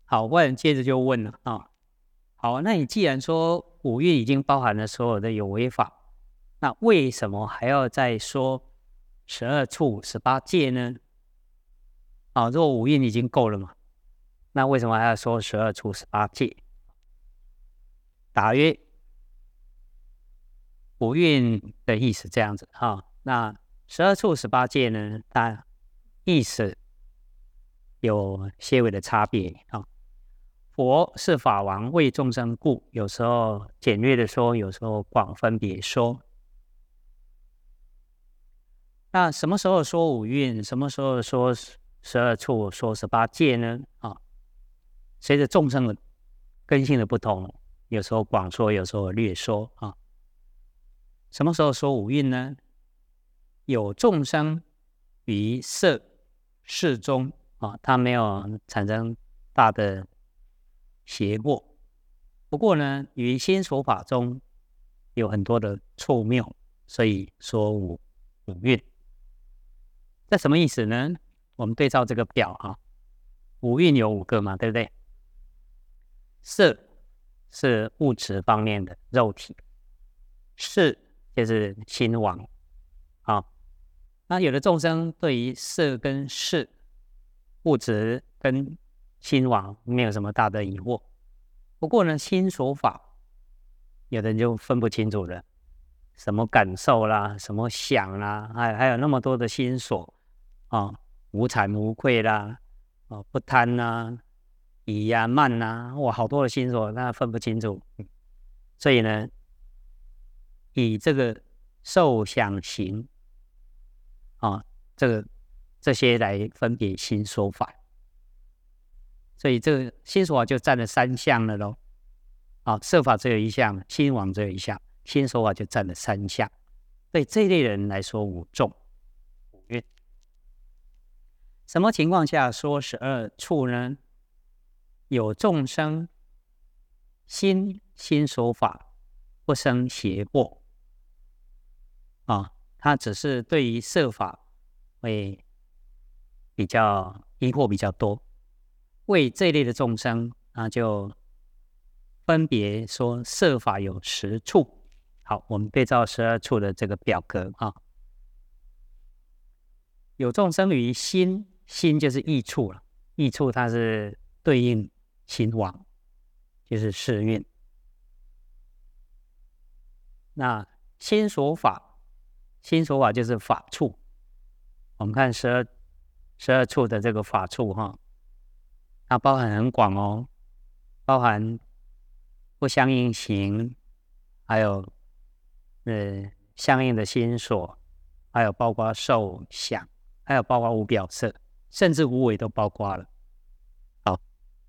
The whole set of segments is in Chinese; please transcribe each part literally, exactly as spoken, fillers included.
好，问接着就问了啊。好，那你既然说五蕴已经包含了所有的有为法，那为什么还要再说十二处、十八界呢？啊，如果五蕴已经够了嘛，那为什么还要说十二处、十八界？答曰：五蕴的意思这样子哈。那十二处、十八界呢，它意思有些微的差别啊。佛是法王，为众生故，有时候简略的说，有时候广分别说。那什么时候说五蕴，什么时候说十二处，说十八界呢？啊，随着众生的根性的不同，有时候广说，有时候略说啊。什么时候说五蕴呢？有众生于色事中啊，他没有产生大的邪过。不过呢，于心所法中有很多的错谬，所以说五五蕴。这什么意思呢？我们对照这个表啊，五蕴有五个嘛，对不对？色是物质方面的肉体，事就是心王啊。那有的众生对于色跟事、物质跟心王没有什么大的疑惑。不过呢，心所法，有的人就分不清楚了，什么感受啦，什么想啦，还还有那么多的心所啊，无惭无愧啦，啊，不贪啦，疑呀、慢啦，哇，好多的心所，那分不清楚。所以呢，以这个受想行啊，这个这些来分别心所法，所以这个心所法就占了三项了咯。啊，色法只有一项，心王只有一项，心所法就占了三项。对这一类人来说，五众五蕴。什么情况下说十二处呢？有众生心心所法不生邪过啊，他只是对于色法会比较疑惑比较多。为这一类的众生，那就分别说色法有十处。好，我们对照十二处的这个表格啊，有众生于心，心就是意处了，意处它是对应心王，就是世运。那心所法，心所法就是法处。我们看十二十二处的这个法处哈，它包含很广哦，包含不相应行，还有呃相应的心所，还有包括受想，还有包括无表色，甚至无为都包括了。好，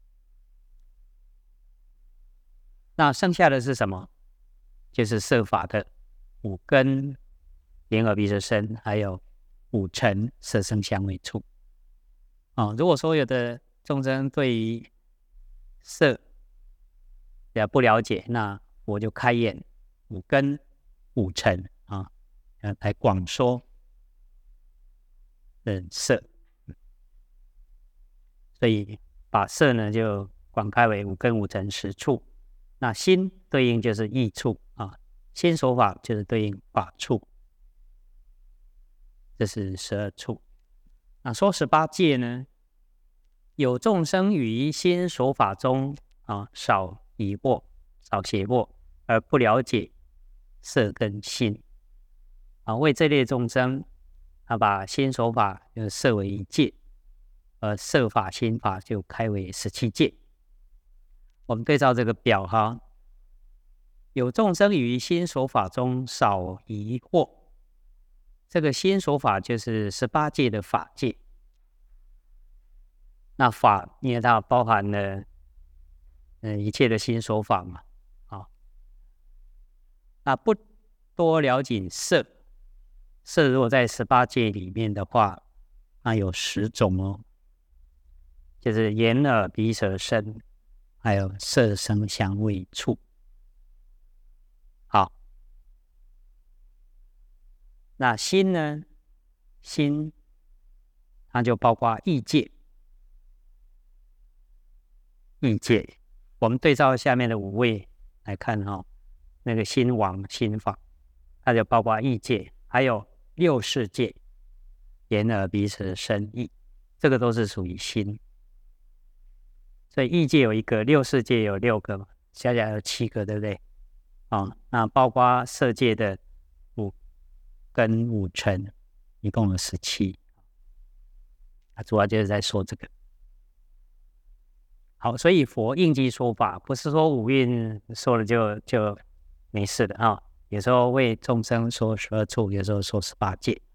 那剩下的是什么？就是色法的五根、眼耳鼻舌身，还有五尘色声香味触。哦，如果说有的众生对于色也不了解，那我就开眼五根、五尘啊，呃，来广说嗯色。所以把色呢就广开为五根、五尘、十处。那心对应就是意处啊，心所法就是对应法处，这是十二处。那说十八界呢，有众生于心所法中啊，少疑惑、少邪惑，而不了解色跟心啊，为这类众生，他把心所法就设为一界，而色法、心法就开为十七界。我们对照这个表哈，有众生于心所法中少疑惑，这个心所法就是十八界的法界。那法因为它包含了嗯一切的心所法嘛，啊，那不多了解色，色如果在十八界里面的话，那有十种哦，就是眼耳鼻舌身，还有色声香味触。好，那心呢？心它就包括意界。 异界。我们对照下面的五位来看哈、哦，那个心王、心法，它就包括异界，还有六世界，眼耳鼻舌身意，这个都是属于心。所以异界有一个，六世界有六个嘛，加起来有七个，对不对？啊、哦，那包括色界的五跟五尘，一共有十七。啊，主要就是在说这个。好，所以佛应机说法，不是说五蕴说了就就没事的啊、哦。有时候为众生说十二处，有时候说十八界。